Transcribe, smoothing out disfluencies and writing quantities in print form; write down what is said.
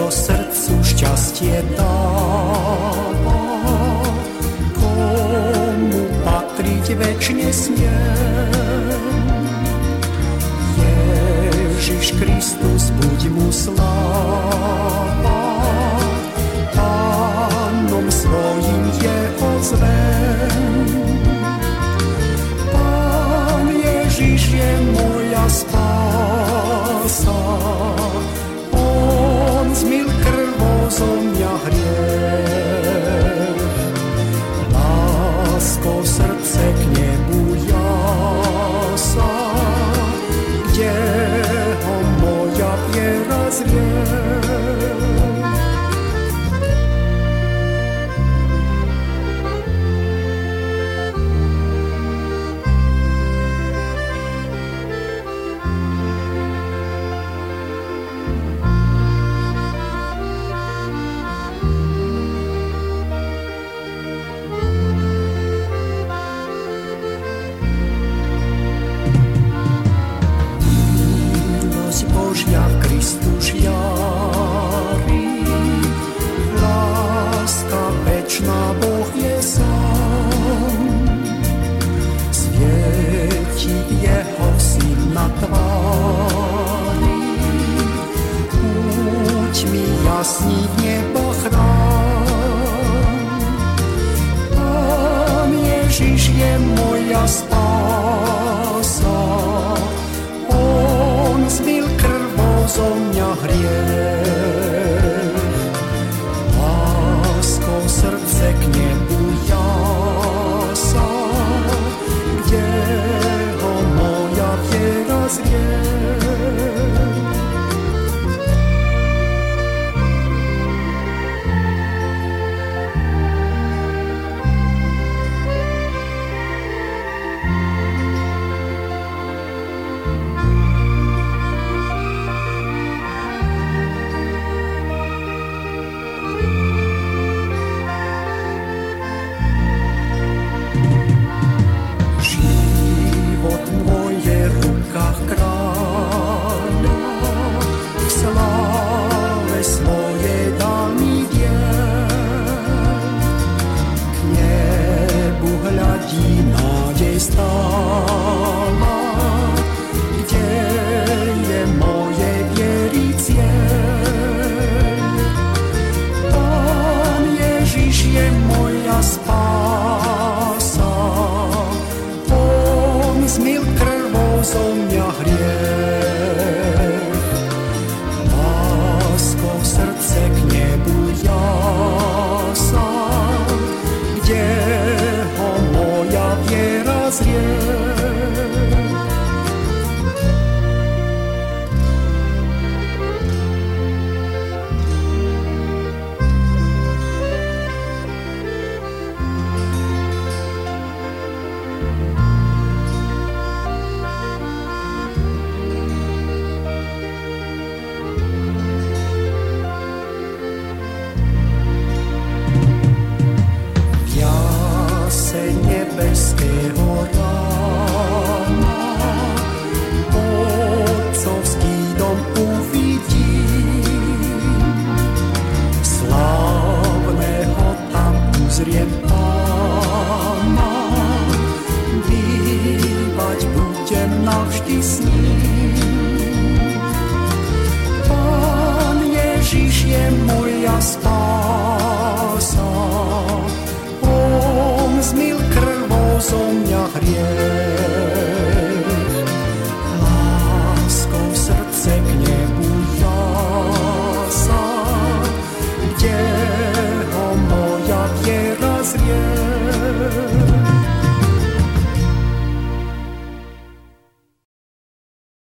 čo srdcu šťastie dáva, komu patriť večne smiem. Ježiš Kristus, buď mu sláva, Pánom svojim jeho zvem. Pán Ježiš je moja spása, on zmil krvou zo mňa hriech. Láskou srdce k nebu jása, kde ho moja viera zrie. Božia v Kristu žiari, láska večná, Boh je sám. Svieti jeho syn na tvári, púťmi jasní v neba chrám. Pán Ježiš je moja spása, on zmil krvou zo mňa hriech. Láskou srdce k nebu jása, kde ho moja viera zrie. Navždy s ním.